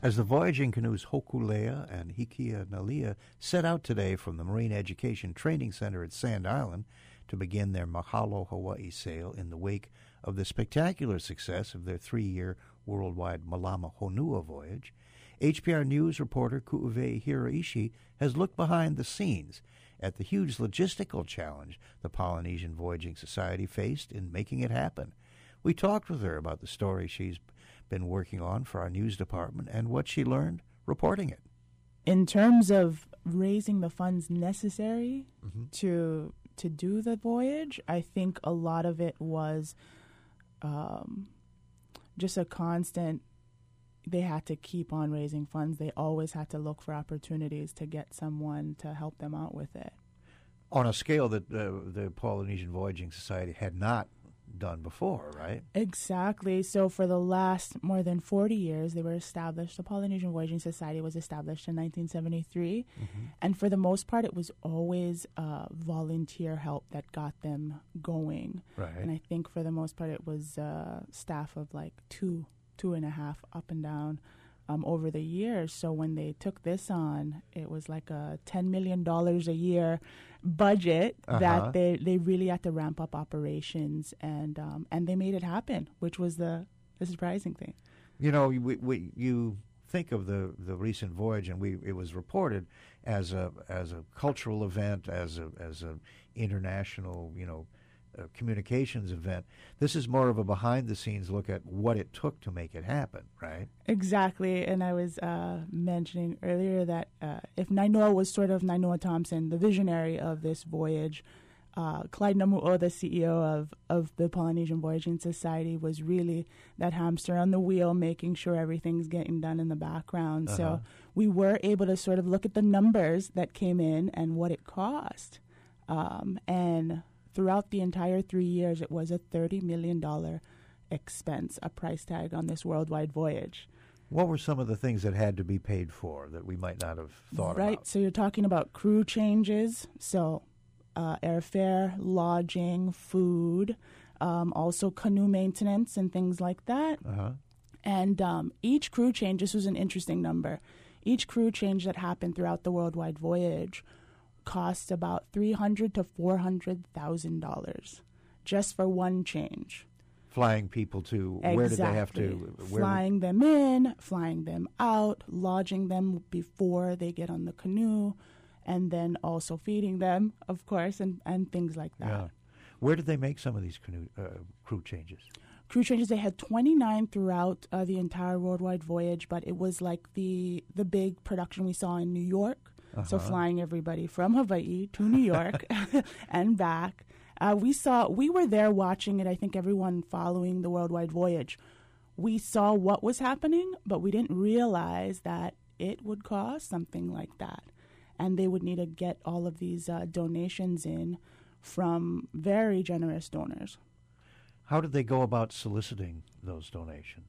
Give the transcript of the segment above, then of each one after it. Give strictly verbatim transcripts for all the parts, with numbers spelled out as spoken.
As the voyaging canoes Hokulea and Hikia Nalia set out today from the Marine Education Training Center at Sand Island to begin their Mahalo Hawaii sail in the wake of the spectacular success of their three-year worldwide Malama Honua voyage, H P R News reporter Ku'uwei Hiraishi has looked behind the scenes at the huge logistical challenge the Polynesian Voyaging Society faced in making it happen. We talked with her about the story she's been working on for our news department and what she learned reporting it. In terms of raising the funds necessary mm-hmm. to to do the voyage, I think a lot of it was um, just a constant. They had to keep on raising funds. They always had to look for opportunities to get someone to help them out with it. On a scale that uh, the Polynesian Voyaging Society had not done before, right? Exactly. So for the last more than forty years, they were established. The Polynesian Voyaging Society was established in nineteen seventy-three. Mm-hmm. And for the most part, it was always uh, volunteer help that got them going. Right. And I think for the most part, it was uh, staff of like two, two and a half up and down um, over the years. So when they took this on, it was like a ten million dollars a year budget uh-huh. that they, they really had to ramp up operations, and um, and they made it happen, which was the, the surprising thing. You know, we, we, you think of the, the recent voyage, and we it was reported as a as a cultural event, as a as a international, you know, uh, communications event. This is more of a behind the scenes look at what it took to make it happen, right? Exactly. And I was uh, mentioning earlier that uh, if Nainoa was sort of Nainoa Thompson, the visionary of this voyage, uh, Clyde Namu'o, the C E O of, of the Polynesian Voyaging Society, was really that hamster on the wheel, making sure everything's getting done in the background. Uh-huh. So we were able to sort of look at the numbers that came in and what it cost. Um, and throughout the entire three years, it was a thirty million dollars expense, a price tag on this worldwide voyage. What were some of the things that had to be paid for that we might not have thought right, about? Right, so you're talking about crew changes, so uh, airfare, lodging, food, um, also canoe maintenance and things like that. Uh-huh. And um, each crew change, this was an interesting number, each crew change that happened throughout the worldwide voyage cost about three hundred to four hundred thousand dollars just for one change. Flying people to exactly. Where did they have to? Where flying them in, flying them out, lodging them before they get on the canoe, and then also feeding them, of course, and, and things like that. Yeah. Where did they make some of these canoe, uh, crew changes? Crew changes, they had twenty-nine throughout uh, the entire worldwide voyage, but it was like the the big production we saw in New York. Uh-huh. So flying everybody from Hawaii to New York and back. Uh, we saw, we were there watching it, I think everyone following the worldwide voyage. We saw what was happening, but we didn't realize that it would cost something like that. And they would need to get all of these uh, donations in from very generous donors. How did they go about soliciting those donations?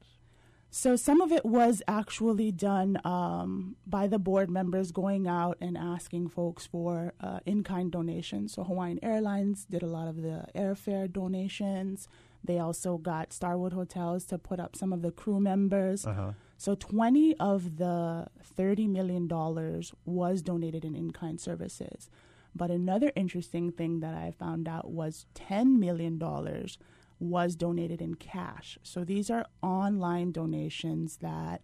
So some of it was actually done um, by the board members going out and asking folks for uh, in-kind donations. So Hawaiian Airlines did a lot of the airfare donations. They also got Starwood Hotels to put up some of the crew members. Uh-huh. So twenty of the thirty million dollars was donated in in-kind services. But another interesting thing that I found out was ten million dollars was donated in cash. So these are online donations that,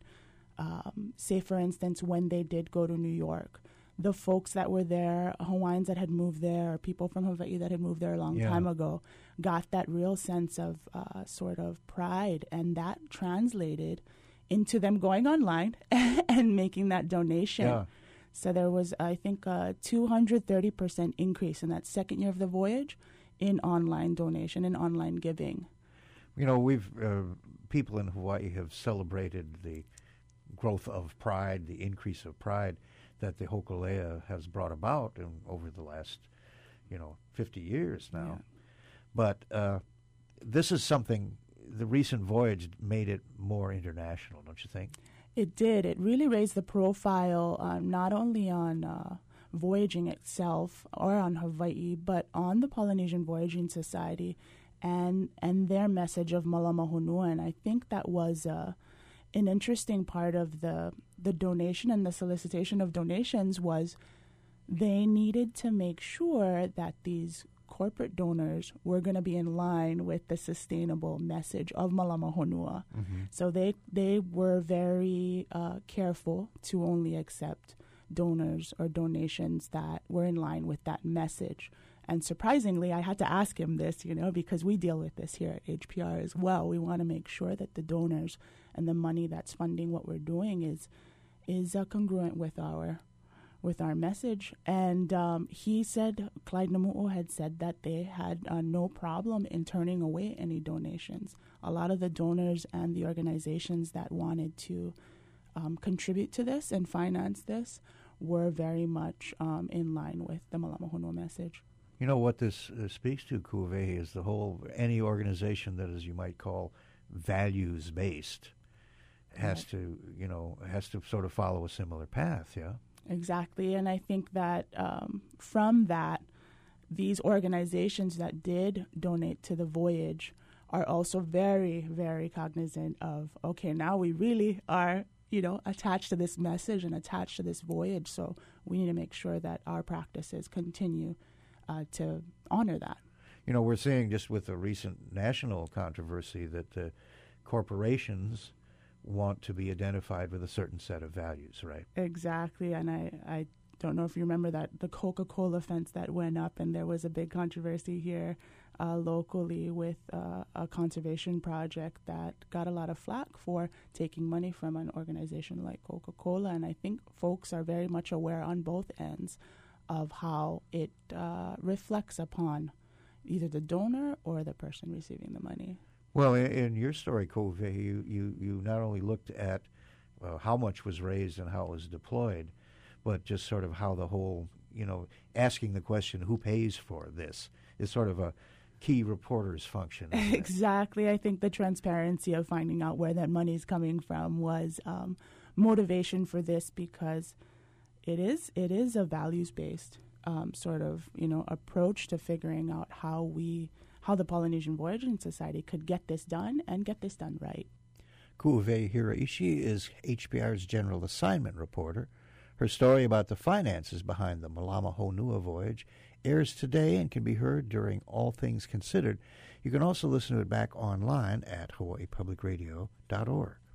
um, say, for instance, when they did go to New York, the folks that were there, Hawaiians that had moved there, or people from Hawaii that had moved there a long yeah. time ago, got that real sense of uh, sort of pride, and that translated into them going online and making that donation. Yeah. So there was, I think, a two hundred thirty percent increase in that second year of the voyage in online donation and online giving. You know, we've uh, people in Hawaii have celebrated the growth of pride, the increase of pride that the Hokulea has brought about in, over the last, you know, fifty years now. Yeah. But uh, this is something, the recent voyage made it more international, don't you think? It did. It really raised the profile, um, not only on uh, voyaging itself or on Hawaii, but on the Polynesian Voyaging Society and and their message of Malama Honua. And I think that was uh, an interesting part of the the donation and the solicitation of donations was they needed to make sure that these corporate donors were going to be in line with the sustainable message of Malama Honua. Mm-hmm. So they they were very uh, careful to only accept donors or donations that were in line with that message. And surprisingly, I had to ask him this, you know, because we deal with this here at H P R as well. We want to make sure that the donors and the money that's funding what we're doing is is uh, congruent with our with our message. And um, he said, Clyde Namu'o had said that they had uh, no problem in turning away any donations. A lot of the donors and the organizations that wanted to um, contribute to this and finance this were very much um, in line with the Malama Honua message. You know what this uh, speaks to, Ku'uwehi, is the whole, any organization that is, you might call, values-based has right. to, you know, has to sort of follow a similar path, yeah? Exactly, and I think that um, from that, these organizations that did donate to the voyage are also very, very cognizant of, okay, now we really are, you know, attached to this message and attached to this voyage, so we need to make sure that our practices continue uh, to honor that. You know, we're seeing just with the recent national controversy that uh, corporations want to be identified with a certain set of values, right? Exactly, and I, I don't know if you remember that the Coca-Cola fence that went up, and there was a big controversy here uh, locally with uh, a conservation project that got a lot of flack for taking money from an organization like Coca-Cola, and I think folks are very much aware on both ends of how it uh, reflects upon either the donor or the person receiving the money. Well, in, in your story, Ku'uwehi, you, you, you not only looked at uh, how much was raised and how it was deployed, but just sort of how the whole, you know, asking the question, who pays for this, is sort of a key reporter's function. Exactly. I think the transparency of finding out where that money is coming from was um, motivation for this, because it is it is a values-based um, sort of, you know, approach to figuring out how we how the Polynesian Voyaging Society could get this done and get this done right. Ku'uwehi Hiraishi is H P R's general assignment reporter. Her story about the finances behind the Malama Honua voyage airs today and can be heard during All Things Considered. You can also listen to it back online at hawaii public radio dot org.